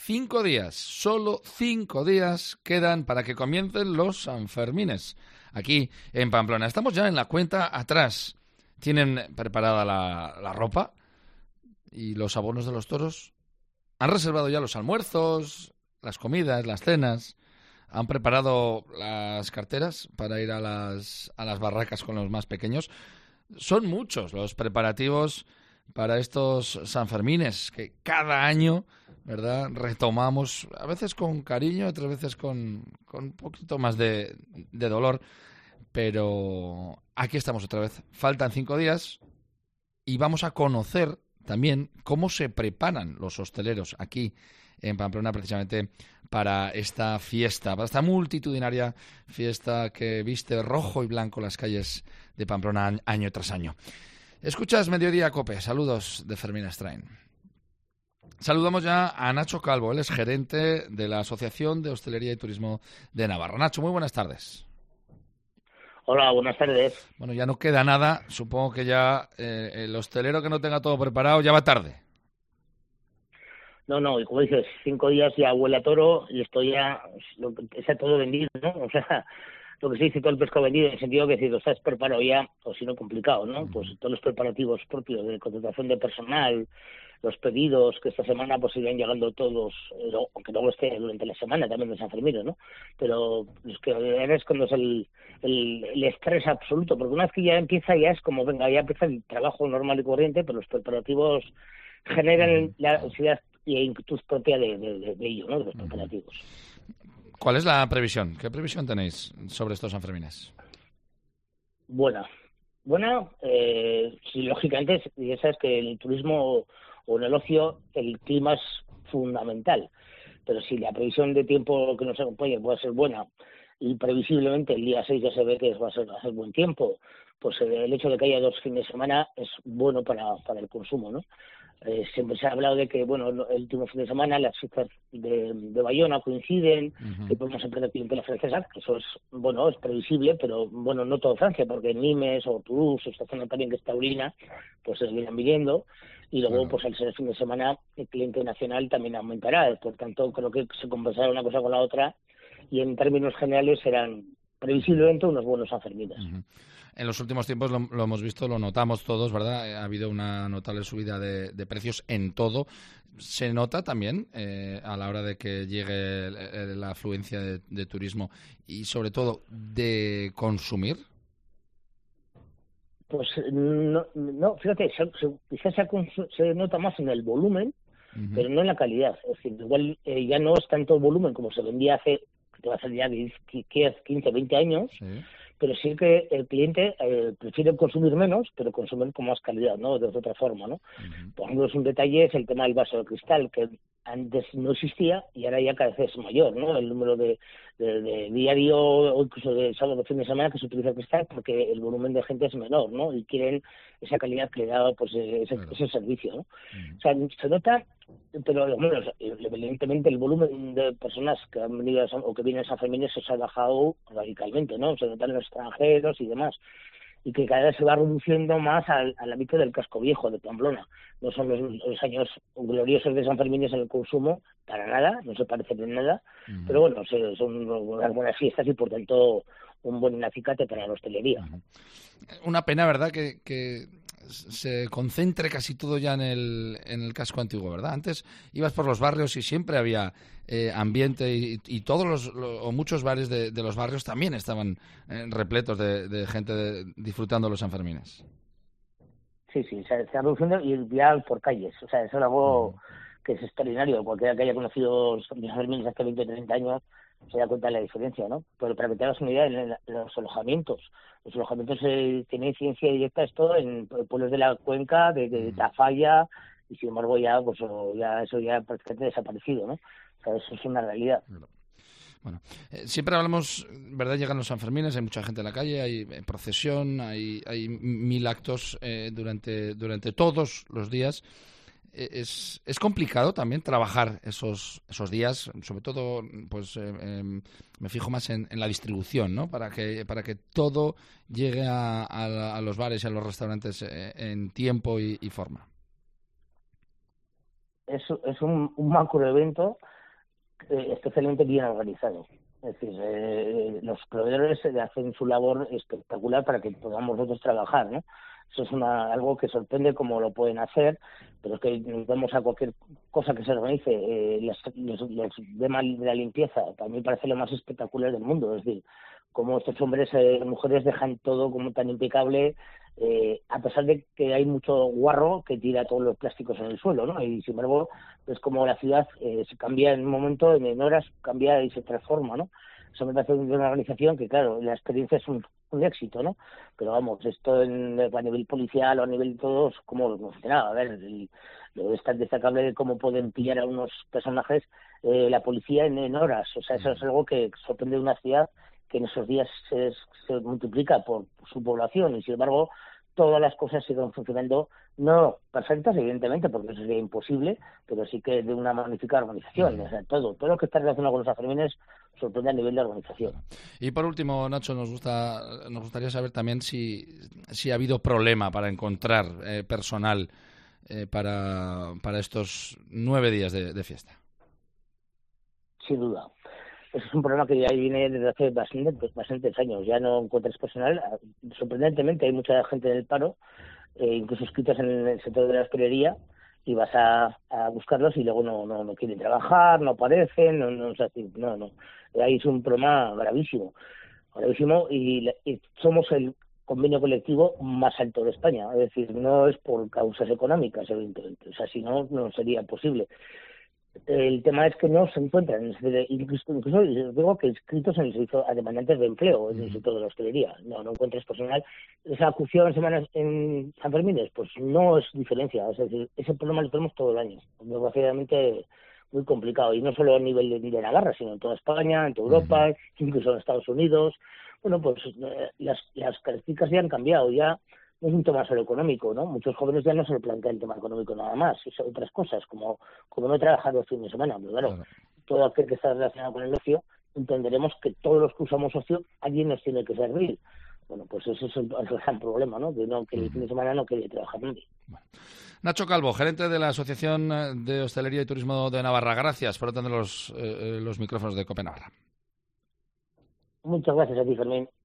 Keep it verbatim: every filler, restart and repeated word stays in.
Cinco días, solo cinco días quedan para que comiencen los Sanfermines aquí en Pamplona. Estamos ya en la cuenta atrás. ¿Tienen preparada la, la ropa y los abonos de los toros? ¿Han reservado ya los almuerzos, las comidas, las cenas? ¿Han preparado las carteras para ir a las, a las barracas con los más pequeños? Son muchos los preparativos para estos Sanfermines que cada año, ¿verdad?, retomamos, a veces con cariño, otras veces con, con un poquito más de, de dolor, pero aquí estamos otra vez. Faltan cinco días y vamos a conocer también cómo se preparan los hosteleros aquí en Pamplona precisamente para esta fiesta, para esta multitudinaria fiesta que viste rojo y blanco las calles de Pamplona año tras año. Escuchas Mediodía Cope. Saludos de Fermín Estrain. Saludamos ya a Nacho Calvo, él es gerente de la Asociación de Hostelería y Turismo de Navarra. Nacho, muy buenas tardes. Hola, buenas tardes. Bueno, ya no queda nada. Supongo que ya eh, el hostelero que no tenga todo preparado ya va tarde. No, no, y como dices, cinco días ya huele a toro y esto ya está todo vendido, ¿no? O sea, lo que se dice, todo el pescado vendido, en el sentido que si lo estás preparado ya, o si no complicado, ¿no? Pues todos los preparativos propios de contratación de personal, los pedidos, que esta semana pues irán llegando todos, eh, aunque luego esté durante la semana también de San Fermín, ¿no? Pero es que ahora es cuando es el, el, el estrés absoluto, porque una vez que ya empieza, ya es como, venga, ya empieza el trabajo normal y corriente, pero los preparativos generan la ansiedad y inquietud propia de, de, de, de ello, ¿no? De los preparativos. ¿Cuál es la previsión? ¿Qué previsión tenéis sobre estos Sanfermines? Buena. Buena, eh, sí, lógicamente, ya sabes que en el turismo o en el ocio el clima es fundamental, pero si la previsión de tiempo que nos acompañe puede ser buena y previsiblemente el día seis ya se ve que va a ser, va a ser buen tiempo, pues el hecho de que haya dos fines de semana es bueno para, para el consumo, ¿no? Eh, siempre se ha hablado de que, bueno, el último fin de semana las fiestas de, de Bayona coinciden, uh-huh. que podemos empezar clientela francesa, que eso es, bueno, es previsible, pero, bueno, no todo Francia, porque en Nimes o Toulouse, esta zona también que es taurina, pues se vienen viniendo, y luego, uh-huh. pues al ser el fin de semana, el cliente nacional también aumentará, por tanto, creo que se compensará una cosa con la otra, y en términos generales serán previsiblemente unos buenos Sanfermines. Uh-huh. En los últimos tiempos lo, lo hemos visto, lo notamos todos, ¿verdad? Ha habido una notable subida de, de precios en todo. ¿Se nota también eh, a la hora de que llegue el, el, la afluencia de, de turismo y, sobre todo, de consumir? Pues no, no fíjate, se, se, quizás se, se nota más en el volumen, uh-huh. pero no en la calidad. Es decir, igual eh, ya no es tanto volumen como se vendía hace, que va a ser ya diez, quince, veinte años, sí. Pero sí que el cliente eh, prefiere consumir menos, pero consumir con más calidad, ¿no? De otra forma, ¿no? Uh-huh. Por ejemplo, es un detalle, es el tema del vaso de cristal, que antes no existía y ahora ya cada vez es mayor, ¿no? El número de, de, de diario o incluso de sábado o fin de semana que se utiliza cristal porque el volumen de gente es menor, ¿no? Y quieren esa calidad que le da pues ese, claro. ese servicio, ¿no? Uh-huh. O sea, se nota, pero bueno, evidentemente el volumen de personas que han venido a San, o que vienen a San Fermín se ha bajado radicalmente, ¿no? Se notan los extranjeros y demás, y que cada vez se va reduciendo más al, al ámbito del casco viejo de Pamplona. No son los, los años gloriosos de San Fermín en el consumo, para nada, no se parecen en nada, uh-huh. pero bueno, son unas buenas fiestas y por tanto un buen acicate para la hostelería. Uh-huh. Una pena, ¿verdad?, que, que se concentre casi todo ya en el, en el casco antiguo, ¿verdad? Antes ibas por los barrios y siempre había eh, ambiente y, y todos los, lo, o muchos bares de, de los barrios también estaban eh, repletos de, de gente de, disfrutando los Sanfermines. Sí, sí, se, se ha reduciendo y ya por calles, o sea, eso es algo uh-huh. que es extraordinario. Cualquiera que haya conocido los Sanfermines hace veinte o treinta años se da cuenta de la diferencia, ¿no? Pero para que te hagas una idea, en los alojamientos, los alojamientos eh, tienen incidencia directa esto en pueblos de la cuenca, de, de Tafalla, y sin embargo ya, pues ya eso ya prácticamente desaparecido, ¿no? O sea, eso es una realidad. Bueno, eh, siempre hablamos, ¿verdad? Llegan los Sanfermines, hay mucha gente en la calle, hay procesión, hay, hay mil actos eh, durante, durante todos los días. Es, es complicado también trabajar esos esos días, sobre todo pues eh, eh, me fijo más en, en la distribución, ¿no? Para que para que todo llegue a, a, a los bares y a los restaurantes eh, en tiempo y, y forma. es, es un, un macroevento eh, especialmente bien organizado. Es decir, eh, los proveedores hacen su labor espectacular para que podamos nosotros trabajar, ¿no? Eso es una, algo que sorprende cómo lo pueden hacer, pero es que nos vemos a cualquier cosa que se organice. Eh, los, los, los temas de la limpieza, para mí parece lo más espectacular del mundo. Es decir, cómo estos hombres y eh, mujeres dejan todo como tan impecable, eh, a pesar de que hay mucho guarro que tira todos los plásticos en el suelo, ¿no? Y sin embargo, es como la ciudad eh, se cambia en un momento, en horas cambia y se transforma, ¿no? Eso me parece una organización que, claro, la experiencia es un, un éxito, ¿no? Pero vamos, esto en, a nivel policial o a nivel de todos, ¿cómo funcionaba? A ver, el, lo es tan destacable de cómo pueden pillar a unos personajes eh, la policía en, en horas. O sea, eso es algo que sorprende de una ciudad que en esos días se, se multiplica por, por su población y, sin embargo, todas las cosas siguen funcionando, no perfectas, evidentemente, porque eso sería imposible, pero sí que de una magnífica organización. O sea, todo, todo lo que está relacionado con los Sanfermines sorprende a nivel de organización. Y por último, Nacho, nos gusta, nos gustaría saber también si, si ha habido problema para encontrar eh, personal eh, para, para estos nueve días de, de fiesta. Sin duda. Eso es un problema que ya viene desde hace bastante, pues, bastantes años. Ya no encuentras personal. Sorprendentemente hay mucha gente en el paro, eh, incluso inscritos en el sector de la hostelería, y vas a, a buscarlos y luego no, no, no quieren trabajar, no aparecen, no, no, o sea, no, no. Ahí es un problema gravísimo, gravísimo y, y somos el convenio colectivo más alto de España. Es decir, no es por causas económicas, evidentemente. O sea, si no, no sería posible. El tema es que no se encuentran, incluso, incluso digo que inscritos en el servicio a demandantes de empleo, en el sector de la hostelería. No, no encuentras personal. Esa acución en semanas en San Fermines, pues no es diferencia. Es decir, ese problema lo tenemos todo el año. Desgraciadamente muy complicado. Y no solo a nivel de, de Navarra, sino en toda España, en toda Europa, uh-huh. incluso en Estados Unidos. Bueno, pues eh, las, las características ya han cambiado. Ya no es un tema solo económico, ¿no? Muchos jóvenes ya no se lo plantean el tema económico nada más, es otras cosas, como, como no trabajar los fines de semana. Pero claro, claro, todo aquel que está relacionado con el ocio, entenderemos que todos los que usamos ocio, alguien nos tiene que servir. Bueno, pues ese es el, el gran problema, ¿no? Que, no, que el fin de semana no quiere trabajar nadie. Bueno. Nacho Calvo, gerente de la Asociación de Hostelería y Turismo de Navarra. Gracias por atender los, eh, los micrófonos de COPE Navarra. Muchas gracias a ti, Fermín.